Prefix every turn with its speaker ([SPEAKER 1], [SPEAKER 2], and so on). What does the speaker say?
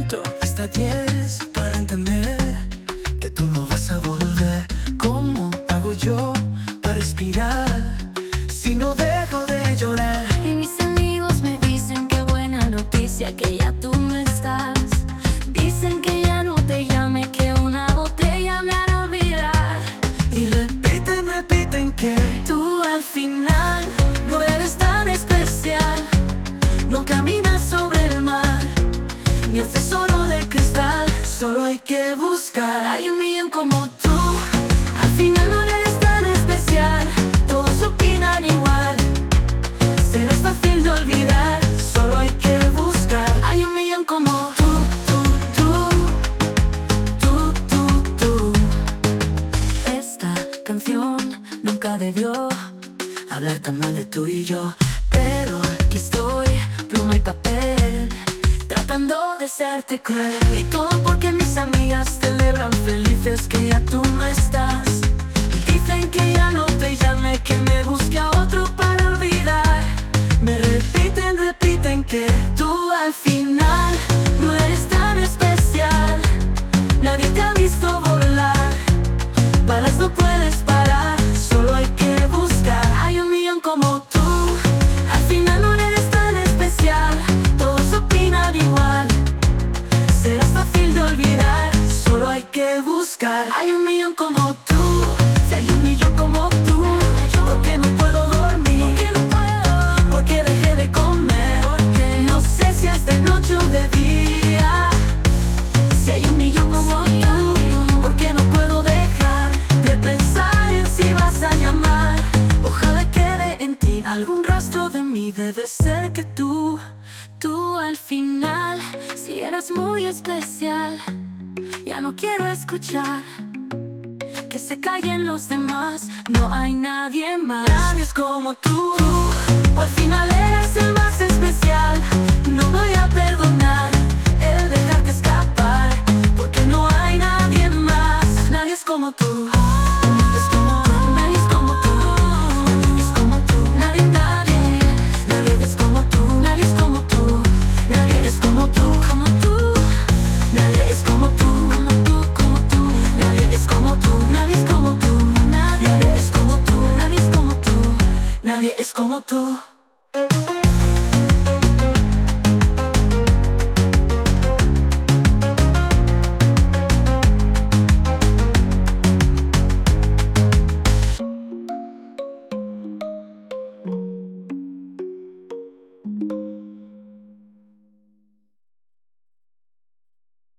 [SPEAKER 1] cuento hasta 10 para entender que tú no vas a volver. ¿Cómo hago yo para respirar si no dejo de llorar?
[SPEAKER 2] Y mis amigos me dicen qué buena noticia que ya tú no estás. Dicen que ya no te llame, que una botella me hará olvidar.
[SPEAKER 1] Y repiten que
[SPEAKER 2] tú al final no eres tan especial. No caminas sobre el mar, ni el tesoro de cristal.
[SPEAKER 1] solo hay que buscar.
[SPEAKER 2] Hay un millón como tú, al final no eres tan especial. Todos opinan igual, serás fácil de olvidar.
[SPEAKER 1] Solo hay que buscar.
[SPEAKER 2] Hay un millón como tú. Esta canción nunca debió hablar tan mal de tú y yo, pero aquí estoy, pluma y papel, tratando de serte cruel. Y todo porque mis amigas celebran felices que ya tú no estás. Dicen que ya no te llame, que me busque a otro para olvidar.
[SPEAKER 1] Me repiten que
[SPEAKER 2] tú al final no eres tan especial. Nadie te ha visto volar, balas no puedes parar.
[SPEAKER 1] solo hay que buscar.
[SPEAKER 2] Hay un millón como tú, al final no eres tan especial. Todos opinan igual, serás fácil de olvidar.
[SPEAKER 1] Solo hay que buscar.
[SPEAKER 2] Hay un millón como tú, si hay un millón como tú. ¿Por qué no puedo dormir? ¿Por qué dejé de comer? No sé si es de noche o de día. Si hay un millón como tú, ¿por qué no puedo dejar de pensar en si vas a llamar? Ojalá quede en ti algún rastro de mí. Debe ser que tú al final, si eras muy especial. Ya no quiero escuchar que se callen los demás. No hay nadie más.
[SPEAKER 1] Nadie es como tú.
[SPEAKER 2] Al final eres el más especial. No voy a perdonar el dejarte escapar, porque no hay nadie más. Nadie es como tú. Nadie es como tú. Nadie es como tú. Nadie es como tú. Nadie, nadie. Nadie es como tú. Nadie es como tú. Nadie es como tú. Como tú. Nadie es como tú. Como tú. Como tú. Nadie es como tú. Nadie es como tú. Nadie es como tú. Nadie es como tú. Nadie es como tú.